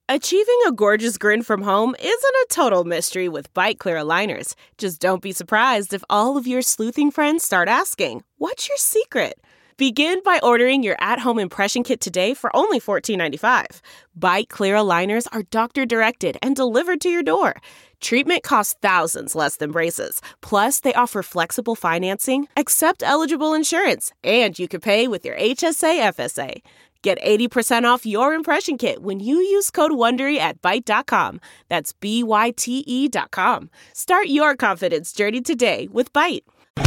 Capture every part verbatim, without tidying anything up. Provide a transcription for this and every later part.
Achieving a gorgeous grin from home isn't a total mystery with Byte Clear aligners. Just don't be surprised if all of your sleuthing friends start asking, "What's your secret?" Begin by ordering your at-home impression kit today for only fourteen ninety-five. Byte Clear aligners are doctor-directed and delivered to your door. Treatment costs thousands less than braces. Plus, they offer flexible financing, accept eligible insurance, and you can pay with your H S A F S A. Get eighty percent off your impression kit when you use code WONDERY at byte dot com. That's B Y T E dot com. Start your confidence journey today with Byte.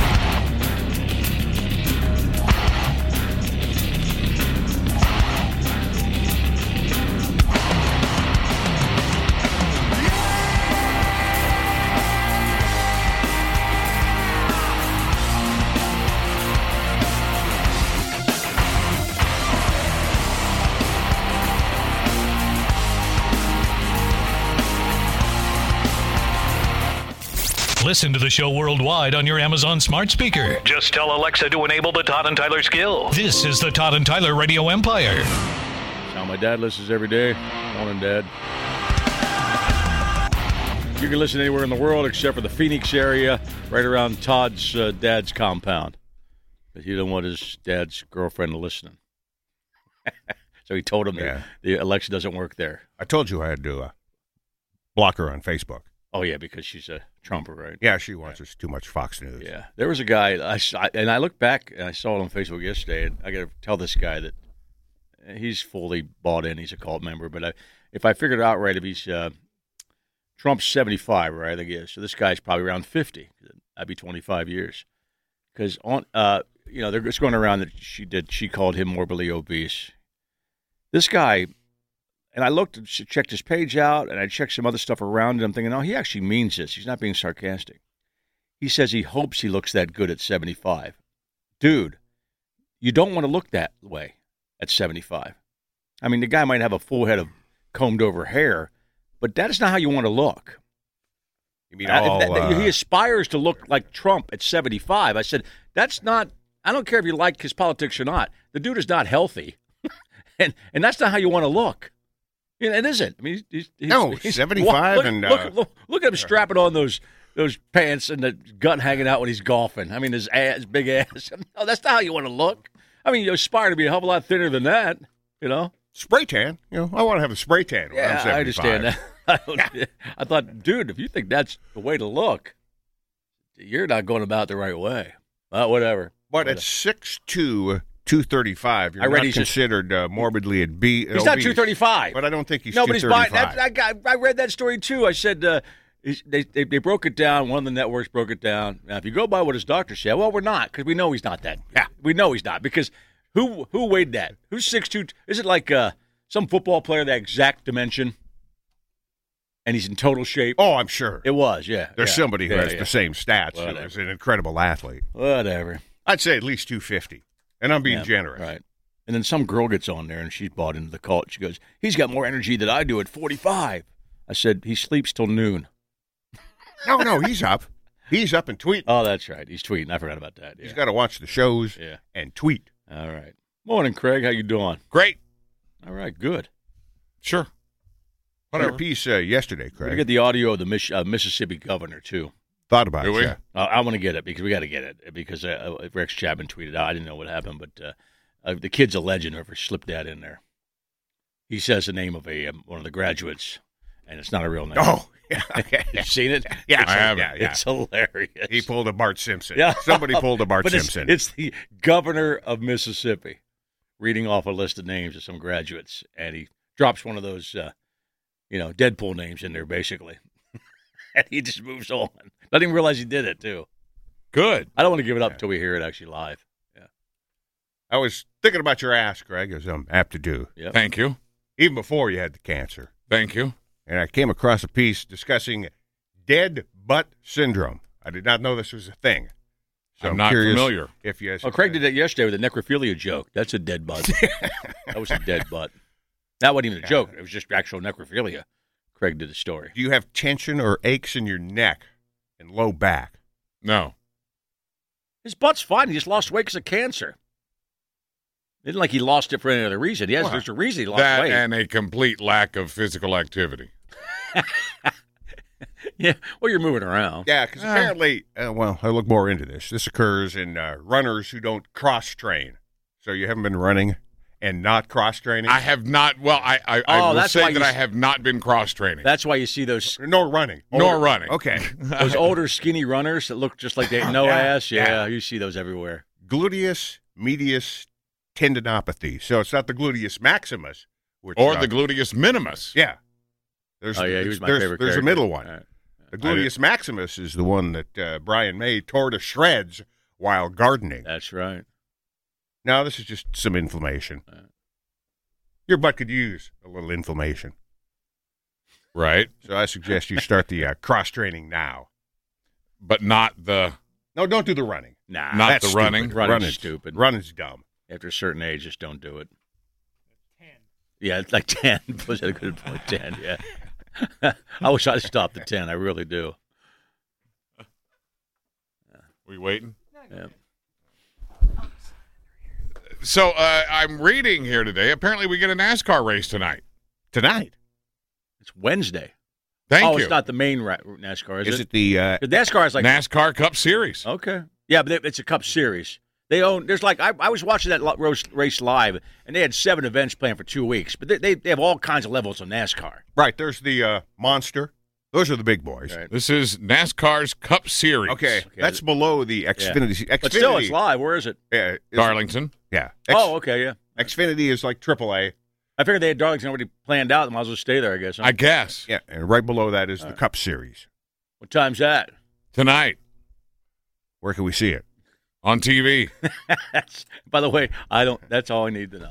Listen to the show worldwide on your Amazon smart speaker. Just tell Alexa to enable the Todd and Tyler skill. This is the Todd and Tyler Radio Empire. Now my dad listens every day. Morning, Dad. You can listen anywhere in the world except for the Phoenix area, right around Todd's uh, dad's compound. But he didn't want his dad's girlfriend listening. So he told him yeah. that the Alexa doesn't work there. I told you I had to uh, block her on Facebook. Oh, yeah, because she's a Trumper, right? Yeah, she watches too much Fox News. Yeah. There was a guy, I, saw, and I looked back, and I saw it on Facebook yesterday, and I got to tell this guy that he's fully bought in. He's a cult member. But I, if I figured it out right, if he's uh, Trump's seventy-five, right, I think he is. So this guy's probably around fifty. That'd be twenty-five years. Because, on, uh, you know, they're just going around that she did. She called him morbidly obese. This guy... And I looked, checked his page out, and I checked some other stuff around it. I'm thinking, oh, he actually means this. He's not being sarcastic. He says he hopes he looks that good at seventy-five. Dude, you don't want to look that way at seventy-five. I mean, the guy might have a full head of combed-over hair, but that is not how you want to look. You mean all, uh, that, uh, he aspires to look like Trump at seventy-five. I said, that's not – I don't care if you like his politics or not. The dude is not healthy, and and that's not how you want to look. Yeah, it isn't. I mean, he's, he's, no, he's, seventy-five look, and look, uh, look, look at him strapping on those those pants and the gut hanging out when he's golfing. I mean, his ass, big ass. No, that's not how you want to look. I mean, you aspire to be a hell of a lot thinner than that. You know, spray tan. You know, I want to have a spray tan. When yeah, I'm I understand that. I, don't, I thought, dude, if you think that's the way to look, you're not going about the right way. Uh, whatever. But at six two. two thirty-five. You're I read not he's considered uh, morbidly at B. He's not two thirty-five. But I don't think he's no, two thirty-five. No, but he's buying. That, I, got, I read that story too. I said uh, they, they they broke it down. One of the networks broke it down. Now, if you go by what his doctor said, well, we're not because we know he's not that. Yeah, we know he's not because who who weighed that? Who's six two? Is it like uh, some football player that exact dimension? And he's in total shape. Oh, I'm sure. It was, yeah. There's yeah, somebody who yeah, has yeah. the same stats. Whatever. Who's an incredible athlete. Whatever. I'd say at least two fifty. And I'm being yeah, generous. Right. And then some girl gets on there, and she's bought into the cult. She goes, he's got more energy than I do at forty-five. I said, he sleeps till noon. No, no, he's up. He's up and tweeting. Oh, that's right. He's tweeting. I forgot about that. Yeah. He's got to watch the shows yeah. and tweet. All right. Morning, Craig. How you doing? Great. All right, good. Sure. Whatever. A piece uh, yesterday, Craig. We get the audio of the Mich- uh, Mississippi governor, too. Thought about Do it, we? yeah. Uh, I want to get it because we got to get it because uh, Rex Chapman tweeted out. I didn't know what happened, but uh, uh, the kid's a legend. Whoever slipped that in there. He says the name of a um, one of the graduates, and it's not a real name. Oh, yeah. Okay. You seen it? Yeah, it's I a, have. Yeah, yeah. It's hilarious. He pulled a Bart Simpson. Yeah. Somebody pulled a Bart but Simpson. It's, it's the governor of Mississippi reading off a list of names of some graduates, and he drops one of those, uh, you know, Deadpool names in there, basically. And he just moves on. Doesn't even realize he did it, too. Good. I don't want to give it up yeah. until we hear it actually live. Yeah. I was thinking about your ass, Greg, as I'm apt to do. Yep. Thank you. Even before you had the cancer. Thank you. And I came across a piece discussing dead butt syndrome. I did not know this was a thing. So I'm, I'm not curious familiar. If you Oh, Craig did that yesterday with a necrophilia joke. That's a dead butt. That was a dead butt. That wasn't even a joke. It was just actual necrophilia. Craig did the story. Do you have tension or aches in your neck and low back? No. His butt's fine. He just lost weight because of cancer. Isn't like he lost it for any other reason. Yes, Well, there's a reason he lost That weight. and a complete lack of physical activity. Yeah, well, you're moving around. Yeah, because apparently, uh, well, I look more into this. This occurs in uh, runners who don't cross-train. So you haven't been running and not cross-training? I have not. Well, I I, I Oh, will that's say why that you I s- have not been cross training. That's why you see those Nor running. Nor Older- running. Okay. those older skinny runners that look just like they had no Yeah, ass. Yeah, yeah. you see those everywhere. Gluteus medius tendinopathy. So it's not the gluteus maximus. Which, Or uh, the gluteus minimus. Yeah. There's, Oh yeah, he was my there's, favorite. There's character. a middle one. All right. The gluteus maximus is the one that uh, Brian May tore to shreds while gardening. That's right. Now, this is just some inflammation. Uh. Your butt could use a little inflammation. Right. So I suggest you start the uh, cross-training now. But not the. No, don't do the running. Nah, Not That's the stupid. running? Running's Running's stupid. Running's dumb. after a certain age, just don't do it. Ten. Yeah, it's like ten. Was a good point? Ten. Yeah. I wish I'd stopped at ten. I really do. We waiting? Yeah. So uh, I'm reading here today. Apparently, we get a NASCAR race tonight. Tonight. It's Wednesday. Thank oh, you. it's not the main ra- NASCAR, is, Is it? it the uh, The NASCAR is like NASCAR Cup Series. okay. Yeah, but it's a Cup Series. They own. There's like I, I was watching that lo- race- race live, and they had seven events planned for two weeks. But they they, they have all kinds of levels of NASCAR. right? There's the uh, Monster. Those are the big boys. Right. This is NASCAR's Cup Series. Okay, Okay. that's below the Xfinity. Xfinity But still, it's live. Where is it? yeah, is- Darlington. Yeah. X- Oh, okay, yeah. Xfinity is like triple A. I figured they had Darlington already planned out. Might as well stay there, I guess. Huh? I guess. Yeah, and right below that is the Cup Series. What time's that? Tonight Where can we see it? on T V. That's, by the way, I don't. That's all I need to know.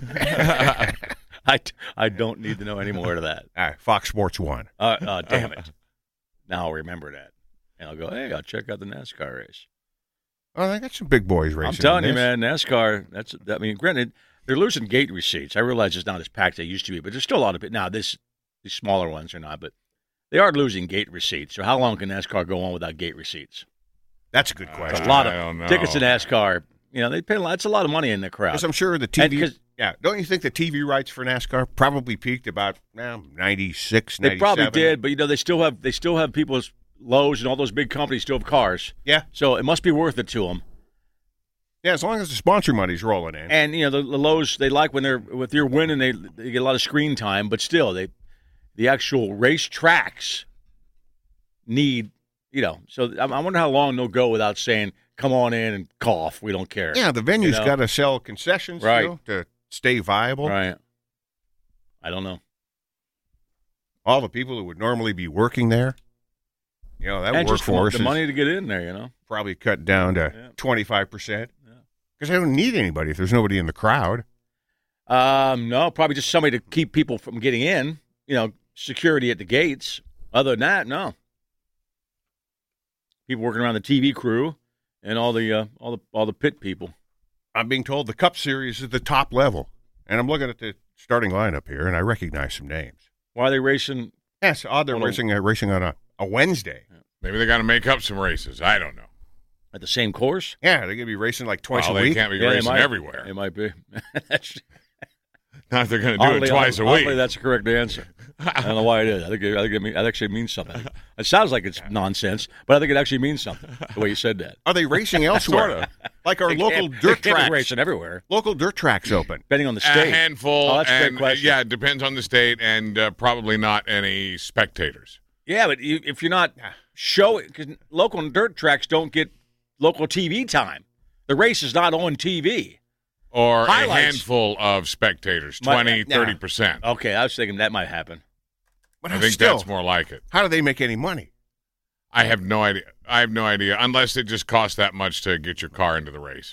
I, I don't need to know any more of that. All right, Fox Sports One. Uh, uh, damn it! Now I'll remember that, and I'll go. Hey, I'll check out the NASCAR race. Oh, they got some big boys racing. I'm telling in you, this. man, NASCAR. That's. I mean, granted, they're losing gate receipts. I realize it's not as packed as they used to be, but there's still a lot of it now. This these smaller ones are not, but they are losing gate receipts. So how long can NASCAR go on without gate receipts? That's a good It's question. a lot I don't know. of tickets to NASCAR. You know, they pay a lot. It's a lot of money in the crowd. Because I'm sure the T And V. 'cause- Yeah, don't you think the T V rights for NASCAR probably peaked about well, ninety-six, They probably ninety-seven? did, but you know, they still have they still have people's Lowe's and all those big companies still have cars. Yeah, So it must be worth it to them. yeah. As long as the sponsor money's rolling in. And you know, the, the Lowe's they like when they're with you're winning, they they get a lot of screen time, but still, they the actual race tracks need you know. So I, I wonder how long they'll go without saying, "Come on in and cough. We don't care." yeah, the venue's You know? got to sell concessions Right. still to stay viable. Right. I don't know. All the people who would normally be working there, you know, that and just the, workforce the is money to get in there, you know. probably cut down to Yeah. twenty-five percent. Yeah. Because they don't need anybody if there's nobody in the crowd. Um, no, probably just somebody to keep people from getting in. You know, security at the gates. Other than that, no. People working around the T V crew and all the uh, all the all the pit people. I'm being told the Cup Series is the top level. And I'm looking at the starting lineup here, and I recognize some names. Why are they racing? Yes, odd they're Well, racing, uh, racing on a, a Wednesday. Maybe they got to make up some races. I don't know. At the same course? Yeah, they're going to be racing like twice well, a they week. can't be Yeah, they racing might. everywhere. It might be. That's, Not if they're going to do oddly, it twice a oddly, week. that's the correct answer. I don't know why it is. I think it, I think it, mean, it actually means something. It sounds like it's nonsense, but I think it actually means something, the way you said that. Are they racing elsewhere? Sorta. Like our They local can't- dirt they can't be tracks. racing everywhere, Local dirt tracks open. depending on the A state. handful. Oh, that's a great and, uh, question. Yeah, it depends on the state, and uh, probably not any spectators. Yeah, but you, if you're not showing, because local dirt tracks don't get local T V time. The race is not on T V. Or Highlights. a handful of spectators, Might- twenty, yeah. thirty percent. Okay, I was thinking that might happen. But I think still, that's more like it. how do they make any money? I have no idea. I have no idea, unless it just costs that much to get your car into the race.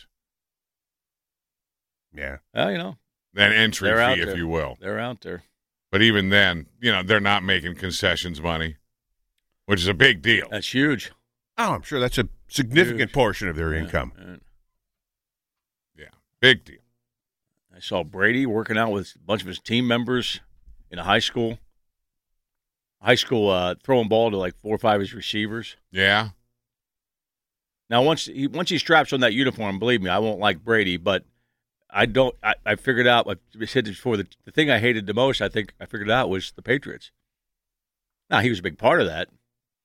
Yeah. Well, you know, An entry They're out fee, if there. you will. they're out there. But even then, you know, they're not making concessions money, which is a big deal. That's huge. Oh, I'm sure that's a significant Huge. portion of their Yeah, income. yeah. Yeah, big deal. I saw Brady working out with a bunch of his team members in a high school. High school uh, throwing ball to like four or five of his receivers. Yeah. Now, once he once he straps on that uniform, believe me, I won't like Brady, but I don't. I, I figured out. I said this before. The, the thing I hated the most, I think, I figured out was the Patriots. Now he was a big part of that.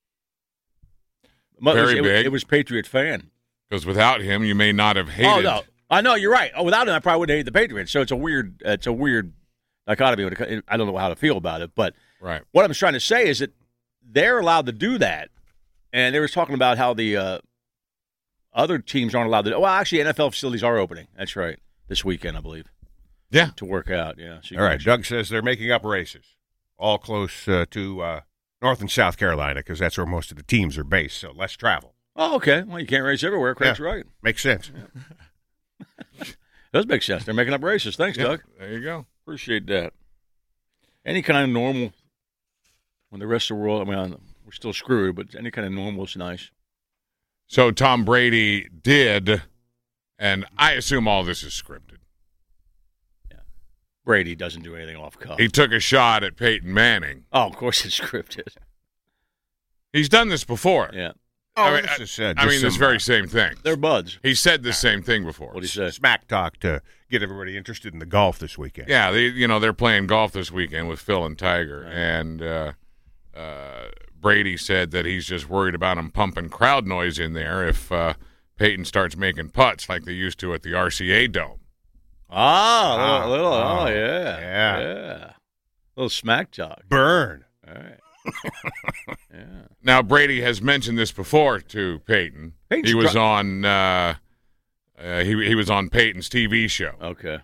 Very it was, it, big. It was Patriot fan. Because without him, you may not have hated. Oh no, I know you're right. Oh, without him, I probably wouldn't hate the Patriots. So it's a weird. It's a weird dichotomy. I don't know how to feel about it, but right. What I'm trying to say is that they're allowed to do that, and they were talking about how the uh, other teams aren't allowed to. Well, actually, N F L facilities are opening. That's right. This weekend, I believe. Yeah. To work out, yeah. So all right. Doug says they're making up races, all close uh, to uh, North and South Carolina, because that's where most of the teams are based, so less travel. Oh, okay. Well, you can't race everywhere. Craig's yeah. right. Makes sense. Yeah. Does make sense. They're making up races. Thanks, yeah, Doug. There you go. Appreciate that. Any kind of normal, when the rest of the world, I mean, we're still screwed, but any kind of normal is nice. So Tom Brady did, and I assume all this is scripted. Yeah. Brady doesn't do anything off cuff. He took a shot at Peyton Manning. Oh, of course it's scripted. He's done this before. Yeah. Oh, I mean, this is, uh, I mean some, this very same thing. They're buds. He said the same thing before. What did he say? Smack talk to get everybody interested in the golf this weekend. Yeah, they, you know, they're playing golf this weekend with Phil and Tiger, and uh, uh, Brady said that he's just worried about him pumping crowd noise in there if uh, Peyton starts making putts like they used to at the R C A Dome. Ah, Ah, a little, little oh, oh, yeah. yeah. Yeah. A little smack talk. Burn. All right. Yeah. Now, Brady has mentioned this before to Peyton. Peyton's he was dri- on uh, uh, he he was on Peyton's T V show, Okay.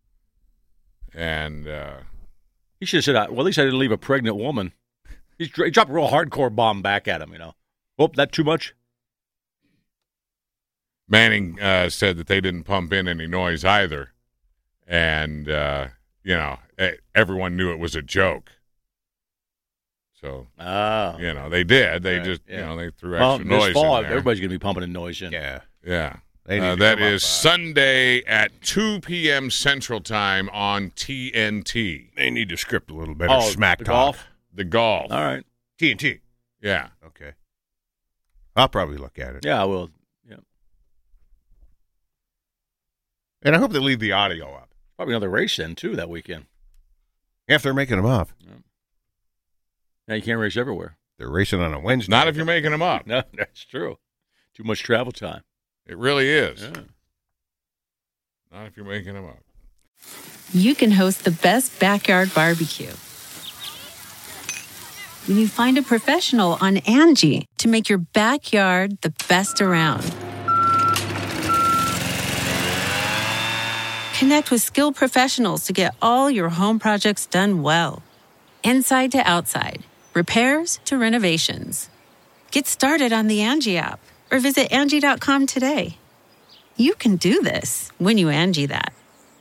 and uh, He should have said, well, at least I didn't leave a pregnant woman. He's, he dropped a real hardcore bomb back at him, you know. Oh, that too much? Manning uh, said that they didn't pump in any noise either, and uh, you know eh, everyone knew it was a joke. So, Oh. you know, they did. They Right, just, yeah. you know, they threw Well, extra this noise fall, in there. everybody's going to be pumping a noise in. Yeah. Yeah. They need Uh, to that come up, is uh, Sunday at two p.m. Central Time on T N T. They need to script a little better. Oh, Smack the talk. golf? The golf. All right. T N T. Yeah. Okay. I'll probably look at it. Yeah, I will. Yeah. And I hope they leave the audio up. Probably another race then, too, that weekend. If they're making them up. Yeah, you can't race everywhere. They're racing on a Wednesday. Not if you're making them up. No, that's true. Too much travel time. It really is. Yeah. Not if you're making them up. You can host the best backyard barbecue when you find a professional on Angie to make your backyard the best around. Connect with skilled professionals to get all your home projects done well. Inside to outside, repairs to renovations. Get started on the Angie app or visit Angie dot com today. You can do this when you Angie that.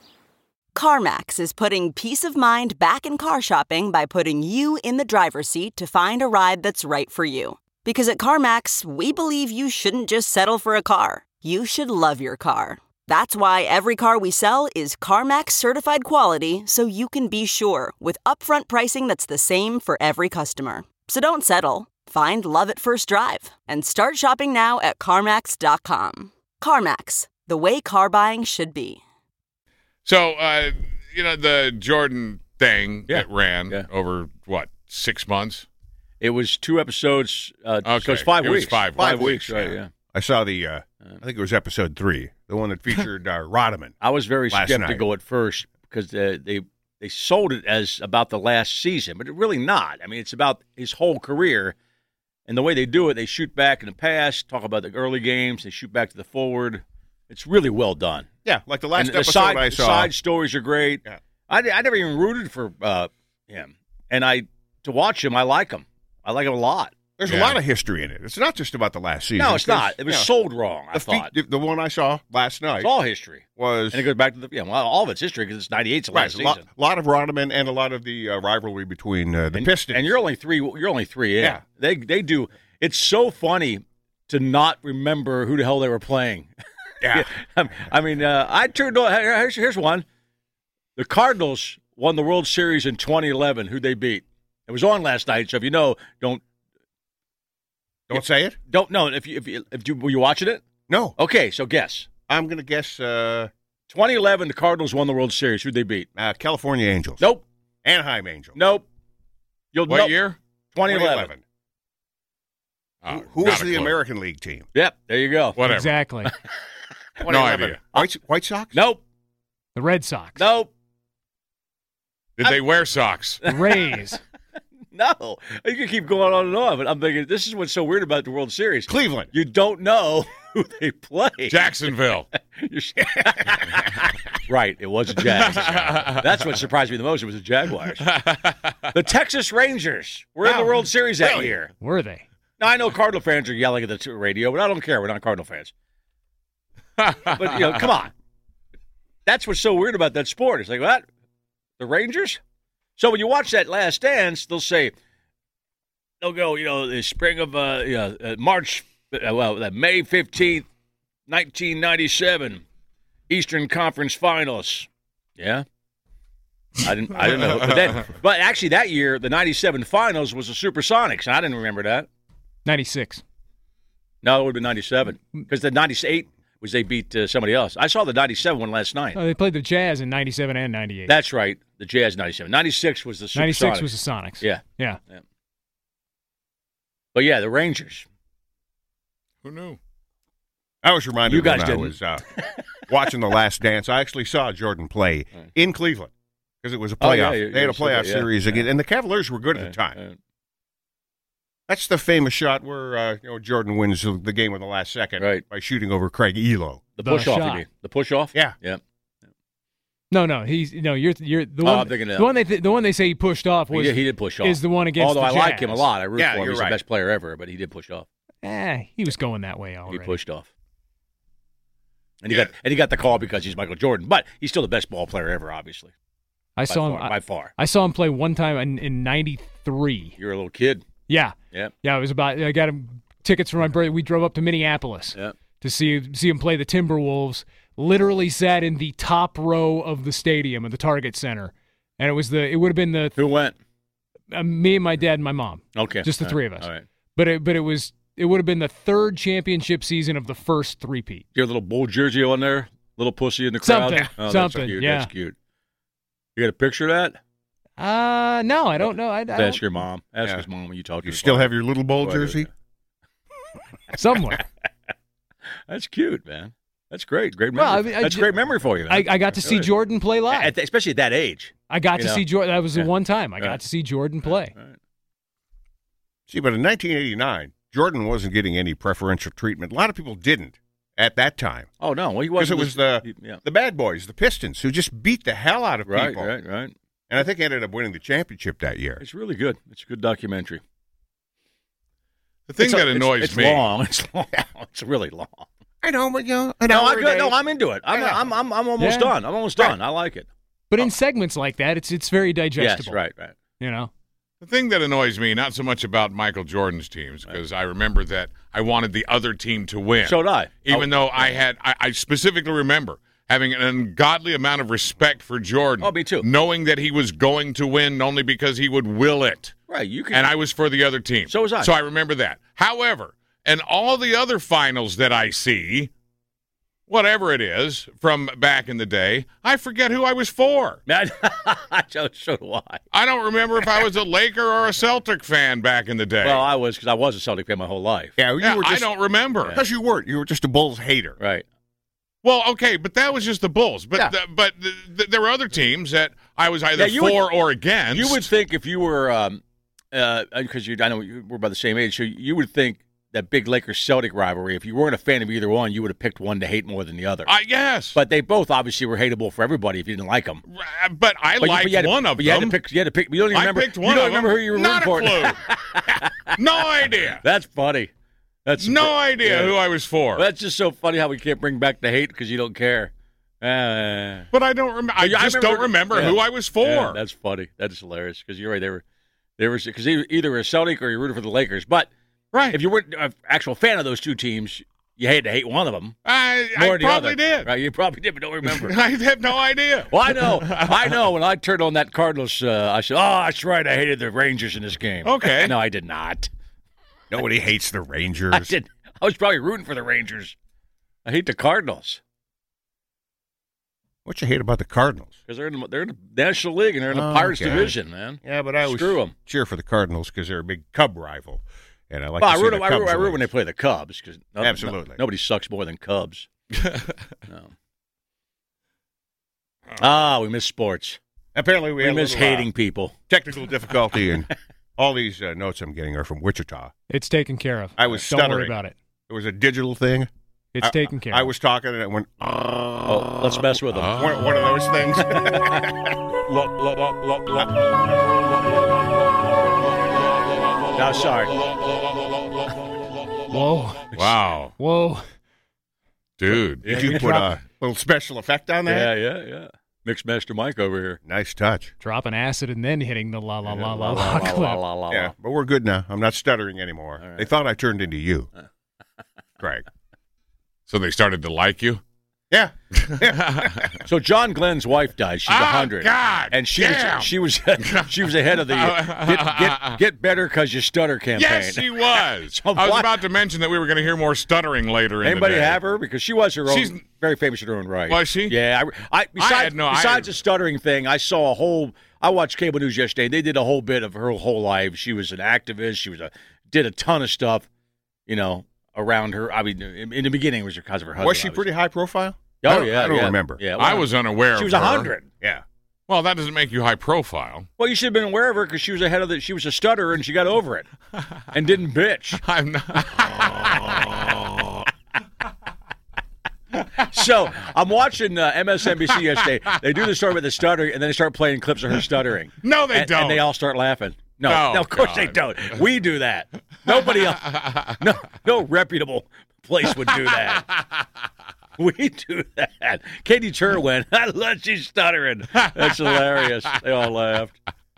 CarMax is putting peace of mind back in car shopping by putting you in the driver's seat to find a ride that's right for you. Because at CarMax, we believe you shouldn't just settle for a car. You should love your car. That's why every car we sell is CarMax certified quality, so you can be sure with upfront pricing that's the same for every customer. So don't settle. Find love at first drive and start shopping now at CarMax dot com. CarMax, the way car buying should be. So, uh, you know, the Jordan thing Yeah. that ran Yeah. over, what, six months? It was two episodes. Uh, Okay. So it's five It was weeks. five Five weeks, weeks, right, yeah. yeah. I saw the, uh, I think it was episode three, the one that featured uh, Rodman. I was very Last skeptical at first because uh, they they sold it as about the last season, but it really not. I mean, it's about his whole career, and the way they do it, they shoot back in the past, talk about the early games, they shoot back to the forward. It's really well done. Yeah, like the last and the episode side, I the saw. side stories are great. Yeah. I, I never even rooted for uh, him, and I to watch him, I like him. I like him a lot. There's Yeah. a lot of history in it. It's not just about the last season. No, it's There's- not. It was yeah. sold wrong. I The, fe- thought the, the one I saw last night it's all history, was and it goes back to the yeah. Well, all of it's history because it's ninety-eight's the right. last A lot, season. lot of Rodman and a lot of the uh, rivalry between uh, the and, Pistons. And you're only three. You're only three in. Yeah. They they do. It's so funny to not remember who the hell they were playing. yeah. I mean, uh, I turned on. Here's, here's one. The Cardinals won the World Series in twenty eleven. Who they beat? It was on last night. So if you know, don't Don't say it. don't know if you if you, if you were you watching it? No, Okay, so guess. I'm going to guess uh, twenty eleven, the Cardinals won the World Series. Who'd they beat? Uh, California Angels. Nope. Anaheim Angels. Nope. You'll, What nope. year? twenty eleven. Uh, Who, who not was a the clue. American League team? Yep, there you go. Whatever. Exactly. No idea. White, White Sox? Nope. The Red Sox. Nope. Did they wear socks? The Rays. No. You can keep going on and on, but I'm thinking this is what's so weird about the World Series. Cleveland. You don't know who they play. Jacksonville. Right, it was a Jags. That's what surprised me the most. It was the Jaguars. The Texas Rangers were in the World Series that Really? year. Were they? Now, I know Cardinal fans are yelling at the t- radio, but I don't care. We're not Cardinal fans. But, you know, come on. That's what's so weird about that sport. It's like, what? The Rangers? So when you watch that Last Dance, they'll say, they'll go, you know, the spring of, uh, you know, uh, March, uh, well, uh, May fifteenth, nineteen ninety-seven, Eastern Conference Finals. Yeah? I didn't I didn't know. But, then, but actually that year, the ninety-seven Finals was the Supersonics, and I didn't remember that. ninety-six. No, it would have been ninety-seven. Because the ninety-eight was they beat uh, somebody else. I saw the ninety-seven one last night. Oh, they played the Jazz in ninety-seven and ninety-eight. That's right. The Jazz ninety-seven. ninety-six was the Supersonics. ninety-six was the Sonics. Yeah. Yeah. But yeah, the Rangers. Who knew? I was reminded You guys when didn't. I was uh, watching The Last Dance. I actually saw Jordan play in Cleveland because it was a Oh, playoff. yeah, you- they had you a said playoff that, yeah, series yeah. again, and the Cavaliers were good at Uh, the time. uh, That's the famous shot where uh, you know Jordan wins the game in the last second Right. by shooting over Craig Elo. the The push off, shot. you mean? The push off? Yeah. Yeah. No, no, he's no. You're you're the Oh, one. I'm thinking of- the one they th- the one they say he pushed off was He, he did push off. is the one against. Although the I like him a Jazz. lot. I root Yeah, for him. you're He's right. the best player ever, but he did push off. Eh, he was going that way already. He pushed off. And he got and he got the call because he's Michael Jordan, but he's still the best ball player ever, obviously. I By saw him. far, I, by far. I saw him play one time in, in ninety-three. You're a little kid. Yeah, Yeah. yeah. It was about. I got him tickets for my birthday. We drove up to Minneapolis Yeah. to see see him play the Timberwolves. Literally sat in the top row of the stadium at the Target Center, and it was the. It would have been the Who went? uh, me and my dad and my mom. Okay. Just the All three right. of us. All right. But it but it was it would have been the third championship season of the first three-peat. Your little bull jersey on there? Little pussy in the crowd? Something, Oh, that's something, cute. yeah. That's cute. You got a picture of that? Uh no, I don't know. I, I don't, Ask your mom. Ask Yeah. his mom when you talk to You her. still have your little bowl Right, jersey? somewhere. That's cute, man. That's great. Great Well, memory. I mean, I That's ju- great memory for you, man. I, I got to see Really. Jordan play live. At the- especially at that age. I got you to know? see Jordan. That was the Yeah. one time I got Right. to see Jordan play. All right. See, but in nineteen eighty-nine, Jordan wasn't getting any preferential treatment. A lot of people didn't at that time. Oh, no. Well, he Because wasn't. it was the he- yeah. the bad boys, the Pistons, who just beat the hell out of Right, people. right, right. And I think ended up winning the championship that year. It's really good. It's a good documentary. The thing It's a- that it's- annoys it's me. long. It's long. It's really long. I know, but you know, an No, hour I'm a good. day. No, I'm into it. I'm, Yeah. I'm, I'm, I'm almost Yeah. done. I'm almost done. I like it. But in segments like that, it's it's very digestible. Yes, right, right. You know. The thing that annoys me, not so much about Michael Jordan's teams, because I remember that I wanted the other team to win. So did I. Even Oh, though I had, I, I specifically remember having an ungodly amount of respect for Jordan. Oh, me too. Knowing that he was going to win only because he would will it. Right, you can. And I was for the other team. So was I. So I remember that. However, and all the other finals that I see, whatever it is from back in the day, I forget who I was for. so, so do I. I don't remember if I was a Laker or a Celtic fan back in the day. Well, I was because I was a Celtic fan my whole life. Yeah, you yeah, were I just, don't remember. because you weren't. You were just a Bulls hater. Right. Well, okay, but that was just the Bulls. But Yeah. the, but the, the, there were other teams that I was either Yeah, you for would- or against. You would think if you were, um, uh, because you, I know you we're about the same age, so you would think that big Lakers Celtic rivalry. If you weren't a fan of either one, you would have picked one to hate more than the other. I yes, But they both obviously were hateable for everybody if you didn't like them. but I But you- liked but you had to- one of but you them. had to pick. You had to pick. You don't even I remember. picked one you don't of remember them. who you were Not rooting a for. clue. No idea. That's funny. That's No idea yeah. who I was for. Well, that's just so funny how we can't bring back the hate because you don't care. Uh, But I don't remember. I Yeah, I just remember- don't remember yeah. who I was for. yeah, that's funny. That is hilarious because you're right. They were, they were because either a Celtic or you rooted for the Lakers. But right. if you weren't an actual fan of those two teams, you hated to hate one of them. I, More I than the probably other. did. Right? You probably did, but don't remember. I have no idea. Well, I know. I know. When I turned on that Cardinals, uh, I said, "Oh, that's right. I hated the Rangers in this game." Okay. No, I did not. Nobody hates the Rangers. I did. I was probably rooting for the Rangers. I hate the Cardinals. What you hate about the Cardinals? Because they're in the, they're in the National League and they're in the Oh, Pirates okay. division, man. Yeah, but I always Screw 'em. cheer for the Cardinals because they're a big Cub rival, and I like Well, to I see root, the I, Cubs root, I root win. when they play the Cubs because Absolutely. nobody sucks more than Cubs. No. Ah, we miss sports. Apparently, we, We had a miss little, uh, hating people. technical difficulty, and all these uh, notes I'm getting are from Wichita. It's taken care of. I was Don't worry stuttering. about it. It was a digital thing. It's I, taken care I of. was talking, and it went. Oh, let's mess with them. One, one of those things. No, sorry. Whoa. Wow. Whoa. Dude. Did you put a little special effect on that? Yeah, yeah, yeah. Mixmaster Mike over here. Nice touch. Dropping acid and then hitting the la la la la La, la la, clip. la, la, la, Yeah, la. but we're good now. I'm not stuttering anymore. All right. They thought I turned into you, Craig. So they started to like you? Yeah. So John Glenn's wife died. She's a Oh, hundred, God and she damn. was she was she was ahead of the get get, get better because you stutter campaign. Yes, she was. So I was why- about to mention that we were going to hear more stuttering later in Anybody the day. have her? Because she was her own, She's- very famous in her own right. Was she? Yeah. I, I besides, had no- I- besides the stuttering thing, I saw a whole. I watched cable news yesterday. They did a whole bit of her whole life. She was an activist. She was a did a ton of stuff, you know, around her. I mean, in, in the beginning, it was because of her husband. Was she pretty high profile? Oh I don't- yeah, I don't yeah. remember. Yeah, I well, was unaware She of was her. a hundred. Yeah. Well, that doesn't make you high profile. Well, you should have been aware of her because she was ahead of the. She was a stutterer and she got over it, and didn't bitch. I'm not. So I'm watching uh, M S N B C yesterday. They do the story with the stuttering, and then they start playing clips of her stuttering. No, they and, don't. And they all start laughing. No, Oh, no, of course they God. don't. We do that. Nobody else. No, no reputable place would do that. We do that. Katie Tur went, I love she's stuttering. That's hilarious. They all laughed.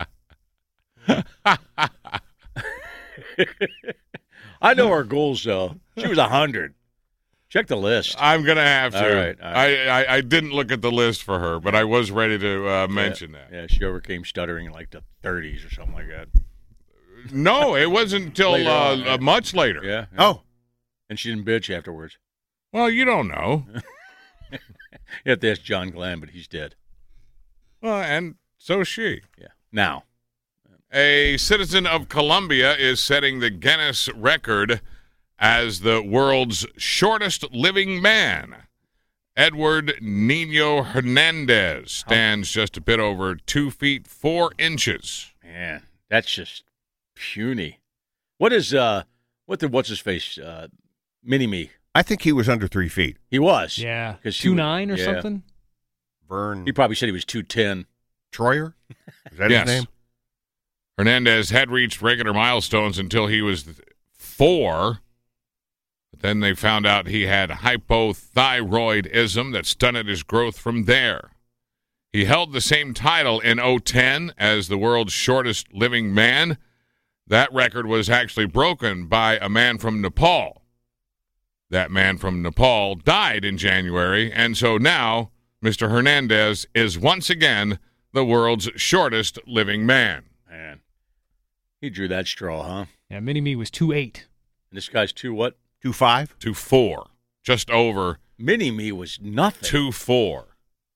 I know her goals, though. She was one hundred. Check the list. I'm going to have to. All right, all right. I, I, I didn't look at the list for her, but I was ready to uh, mention yeah, that. Yeah, she overcame stuttering in like the thirties or something like that. No, it wasn't until Later uh, on, yeah. uh, much later. Yeah. yeah. Oh, And she didn't bitch afterwards. Well, you don't know. You have to ask John Glenn, but he's dead. Well, and so is she. Yeah. Now. A citizen of Colombia is setting the Guinness record as the world's shortest living man. Edward Nino Hernandez stands just a bit over two feet four inches. Man, that's just puny. What is, uh, what did, what's his face, uh, Mini-Me? I think he was under three feet. He was. Yeah. 'Cause he two was- nine or yeah. something? Vern He probably said he was two ten. Troyer? Is that Yes. his name? Hernandez had reached regular milestones until he was four. But then they found out he had hypothyroidism that stunted his growth from there. He held the same title in oh ten as the world's shortest living man. That record was actually broken by a man from Nepal. That man from Nepal died in January, and so now Mister Hernandez is once again the world's shortest living man. Man. He drew that straw, huh? Yeah, Mini-Me was two eight. And this guy's two what? Two five? To four, just over Mini-Me was nothing. two four.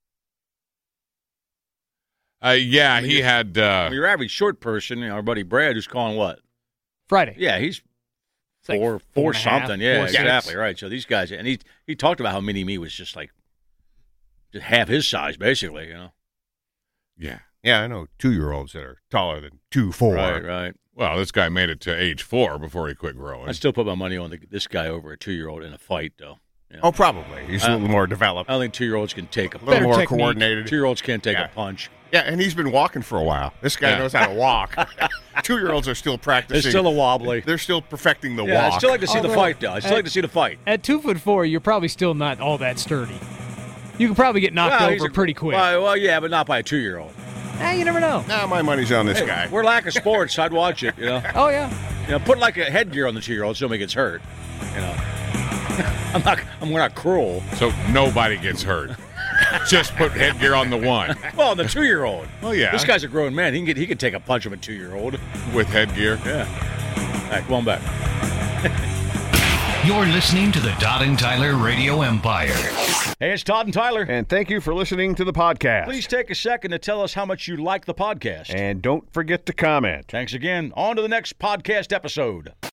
Uh, yeah, I mean, he you- had. I Uh, mean, your average short person, you know, our buddy Brad, who's calling what? Friday. Yeah, he's It's like four, four four and a half, something. Yeah, four, six. exactly right. So these guys, and he he talked about how Mini-Me was just like just half his size, basically. You know. yeah. Yeah, I know two-year-olds that are taller than two four. Right, right. Well, this guy made it to age four before he quit growing. I still put my money on the, this guy over a two-year-old in a fight, though. You know? Oh, probably. He's a Uh, little more developed, I don't think two-year-olds can take a a little better more technique. coordinated. two-year-olds can't take Yeah. a punch. Yeah, and he's been walking for a while. This guy Yeah. knows how to walk. Two-year-olds are still practicing. It's still a wobbly. They're still perfecting the Yeah, walk. I still like to see the Although- fight, though. I still like to see the fight. At two foot four, you're probably still not all that sturdy. You can probably get knocked Well, he's over a- pretty quick. Well, well, yeah, but not by a two-year-old. Eh, you never know. Now my money's on this Hey, guy. we're lack of sports. I'd watch it. You know, Oh yeah. you know, put like a headgear on the two-year-old so nobody gets hurt. You know, I'm not. I'm we're not cruel. So nobody gets hurt. Just put headgear on the one Well, the two-year-old. Well, yeah. This guy's a grown man. He can get. He can take a punch of a two-year-old. with headgear. Yeah. All right, come on back. You're listening to the Todd and Tyler Radio Empire. Hey, it's Todd and Tyler. And thank you for listening to the podcast. Please take a second to tell us how much you like the podcast. And don't forget to comment. Thanks again. On to the next podcast episode.